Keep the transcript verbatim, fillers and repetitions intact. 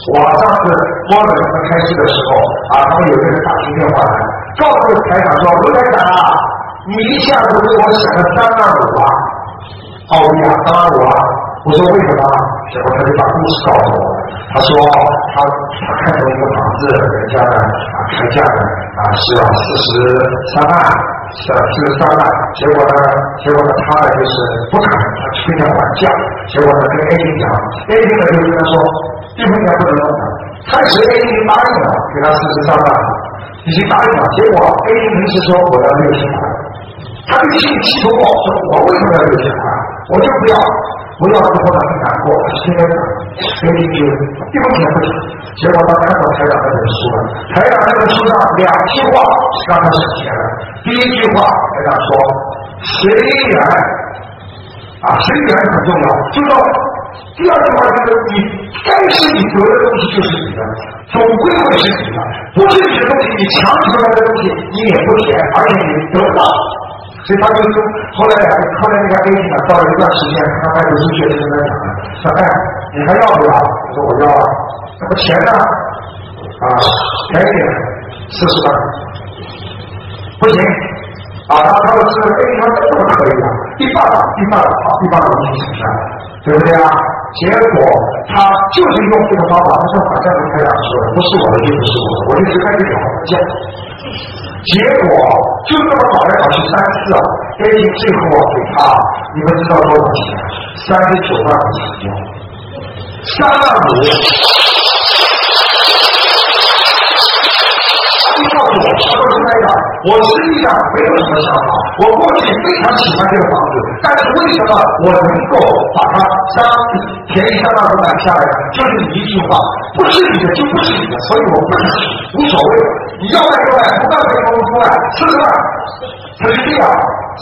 我上次摸了他们开市的时候啊，他们有一个人打进电话来，告诉台长说：“卢台长啊，你一下子给我想了三万五啊，澳币啊，三万五啊。”我说为什么？结果他就把故事告诉我。他说他他看中一个房子，人家呢啊开价呢啊是要四十三万，是四十三万。结果呢，结果呢他呢就是不肯，他非常还价。结果呢跟 A 经讲 ，A 经呢就跟他说一分钱不能动的。开始 A 经答应了，给他四十三万，已经答应了。结果 A 经临时说我要六千块，他就心里气头爆，说我为什么要六千块？我就不要。不要之后呢很难过，现在呢所以就一分钱不行。结果他看到台长那本书了，台长那本书上两句话是让他省钱的。第一句话台长说随缘啊，随缘很重要，就说第二句话就是你该是你得的东西就是你的，总归会是你的，不是你的东西你强出来的东西你也不甜，而且你得不到。所以他就后来后来那个 A 呢，到了一段时间，他卖的出去就跟他讲了，说哎，你还要不要？我说我要啊。那么钱呢？啊，便宜点，四十万。不行，啊，他他说是 A 他怎么可以啊？一半一半好，一半我们一起承担，对不对啊？结果他就是用这个方法，他说反正跟台长说的，不是我的就不是我的，我就随便去找他价。结果就这么搞来搞去三次啊 ，A 经最后啊给他，你们知道多少钱？三十九万五成交，三万五。他就告诉我，他说是台长，我实际上没有什么想法，我过去非常喜欢这个房子，但是为什么我能够把它三便宜三万五买下来呢？就是你一句话，不是你的就不是你的，所以我不是无所谓，你要买就买，不干就不出来，是不是？他是这样。